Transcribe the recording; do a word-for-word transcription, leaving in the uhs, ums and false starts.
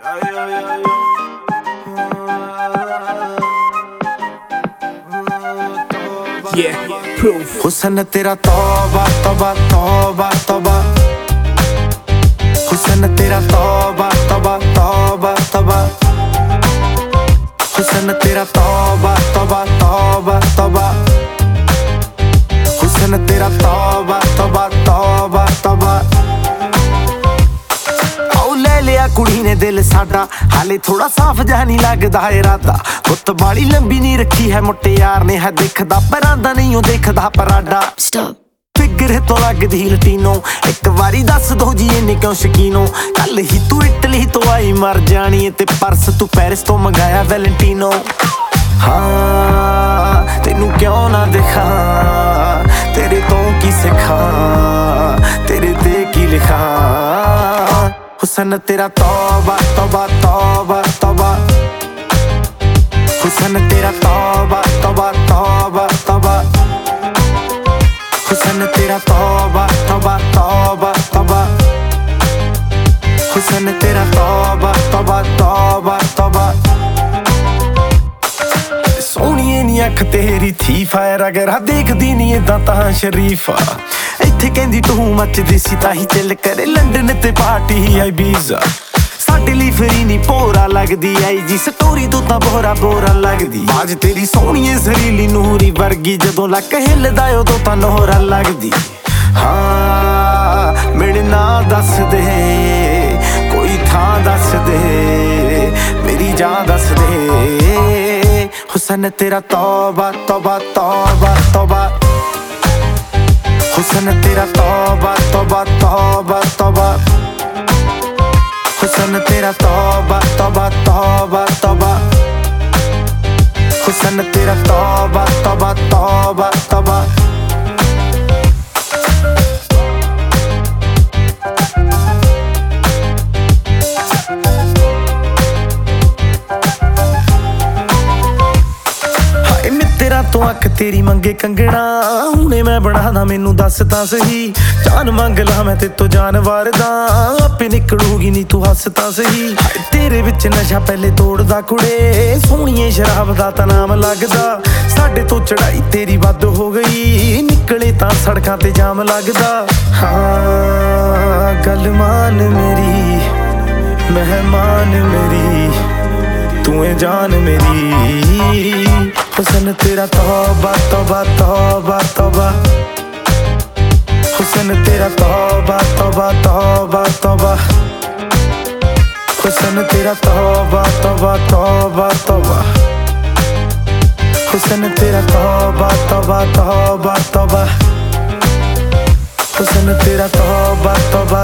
Yeah, proof. हुस्न तेरा तौबा तौबा तौबा तौबा, हुस्न तेरा तौबा तौबा तौबा तौबा, हुस्न तेरा तौबा तौबा तौबा तौबा, हुस्न तेरा तौबा तौबा तौबा तौबा। आओ ले लिया कुड़ी ने दिल साडा, हाले थोड़ा साफ जहा नहीं लगदा इरादा। गुत्त बाली लंबी नहीं रखी है मुट्टे यार ने, है दिखदा परांदा नहीं ओ देखदा पराडा। फिगर तो लगदी लटीनो, एक वारी दस दो जी इन्नी क्यों शकीनो। कल ही तू इटली तो आई मर जानी है, ते परस तू पेरिस तो मंगाया वैलेंटीनो। हाँ तेनू क्यों ना दिखा, तेरे तो की सिखा, तेरे ते की लिखा। हुस्न तेरा तौबा तौबा तौबा तौबा, हुस्न तेरा तौबा तौबा तौबा तौबा, हुस्न तेरा तौबा तौबा तौबा तौबा, हुस्न तेरा तौबा तौबा तौबा तौबा। सोहणीए नी अख तेरी थी फायर, अगर देखदी नी इदां तां शरीफा। इत्थे कहंदी तू मचदी सी ताही चिल करे, लंडन ते पार्टी आई बीजा। साडे लई फ्री नी भोरा लगदी आई जी, स्टोरी तू तां बोरा बोरा लगदी। बाज तेरी सोहणीए सरीली नूरी वर्गी, जदों लक हिलदा उदों तां नोहरा लगदी। हाँ मेरे ना दस दे, कोई थां दस दे, मेरी जान दस दे। हुस्न तेरा तौबा तौबा तौबा तौबा, हुस्न तेरा तौबा तौबा तौबा तौबा, हुस्न तेरा तौबा तौबा तौबा तौबा, हुस्न तेरा तौबा तौबा तौबा तौबा। तो अख तेरी मंगे कंगना, हुणे मैं बनादा मैनू दस तां सही। जान मंग ला मैं ते तो जान वारदा, आपे निकलूगी नी तू हस तां सही। तेरे विच नशा पहले तोड़दा कुड़े, सोहणीए शराब दा तां नाम लगदा। साडे तो चढ़ाई तेरी वध हो गई, निकले तां सड़कां ते जाम लगदा। हाँ गल मान मेरी, मेहमान मेरी, तू है जान मेरी। हुस्न तेरा तौबा तौबा तौबा तौबा, हुस्न तेरा तौबा तौबा तौबा तौबा, हुस्न तेरा तौबा तौबा तौबा तौबा, हुस्न तेरा तौबा तौबा तौबा तौबा, हुस्न तेरा तौबा तौबा